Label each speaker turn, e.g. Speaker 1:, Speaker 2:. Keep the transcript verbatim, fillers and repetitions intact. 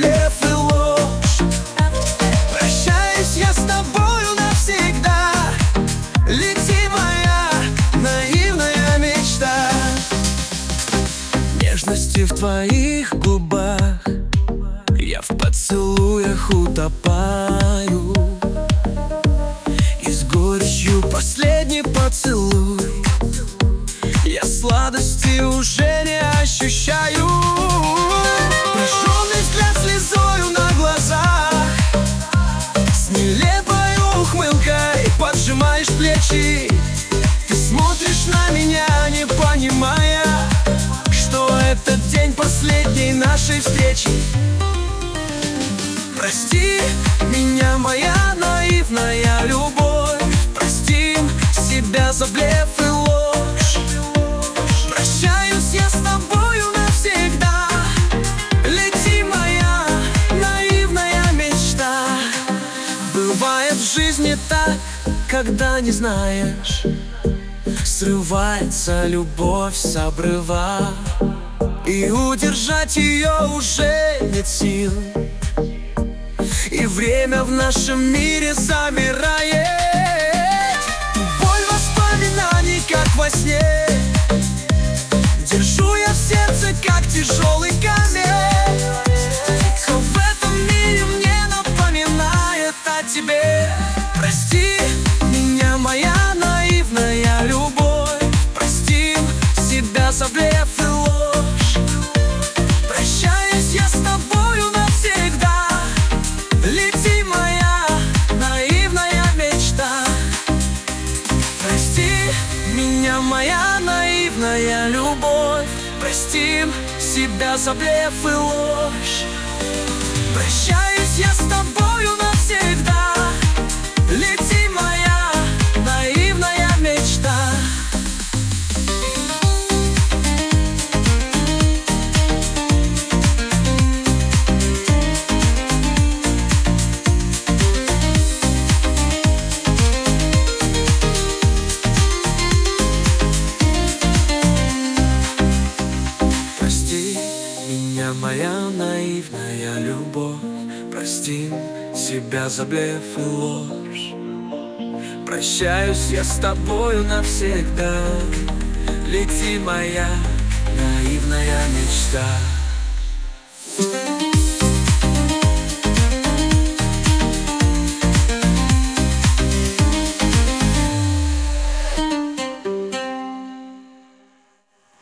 Speaker 1: блеф и ложь. Прощаюсь я с тобою навсегда. Лети, моя наивная мечта. Нежности в твоих губах я в поцелуях утопаю. И с горечью последний поцелуй я сладости уже не ощущаю. Прожженный взгляд слезою на глазах, с нелепой ухмылкой поджимаешь плечи. Ты смотришь на меня, не понимая, что этот день последней нашей встречи. Прости меня, моя наивная любовь. Простим себя за блеф и ложь. Прощаюсь я с тобою навсегда. Лети, моя наивная мечта. Бывает в жизни так, когда не знаешь, срывается любовь с обрыва, и удержать ее уже нет сил. И время в нашем мире замирает. Боль воспоминаний, как во сне, держу я в сердце, как тяжелый камень. Кто в этом мире мне напоминает о тебе. Прости меня, моя наивная любовь. Простим себя за блеф и ложь. Прощаюсь я с тобою навсегда. Лети, моя наивная мечта. Прости меня, моя наивная любовь. Простим себя за блеф и ложь. Прощаюсь я с тобою навсегда. Лети, моя наивная мечта. Прости меня, моя наивная любовь. Простим себя за блеф и ложь. Прощаюсь я с тобою навсегда. Лети, моя наивная мечта.